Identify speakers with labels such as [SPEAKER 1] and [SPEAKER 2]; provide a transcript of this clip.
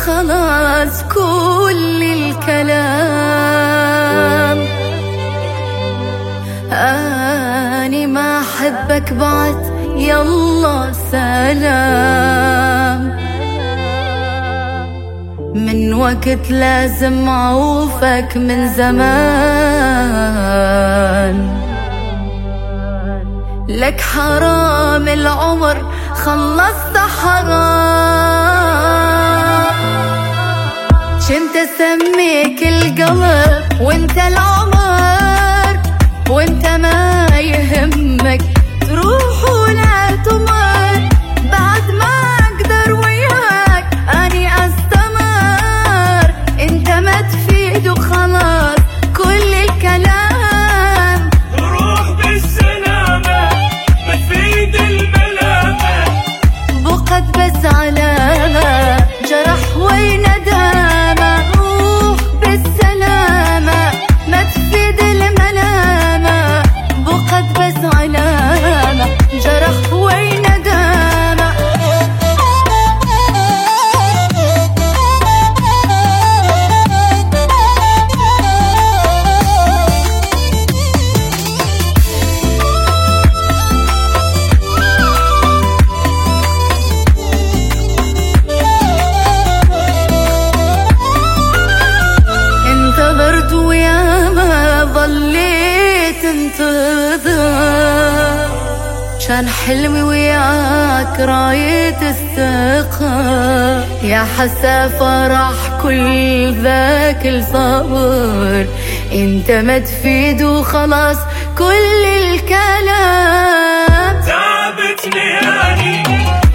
[SPEAKER 1] خلاص كل الكلام. أني ما أحبك بعد، يلا سلام. من وقت لازم أعوفك من زمان، لك حرام العمر خلصت حرام. كنت أسميك القلب وانت العمر، وانت ما يهمك تروح ولا تمر. بعد ما أقدر وياك أني أستمر، انت ما تفيد وخلاص كل الكلام.
[SPEAKER 2] روح بالسلامة ما تفيد الملامة،
[SPEAKER 1] بقت بس علامة جرح وندامة. روح بالسلامة ما تفيد الملامة، بقت بس علامة جرح وندامة. انتظرت وياما ظليت انتظر، كان حلمي وياك راية الثقة. يا حسا فرح كل ذاك الصبر، انت ما تفيد وخلاص كل الكلام.
[SPEAKER 2] تعبتني أني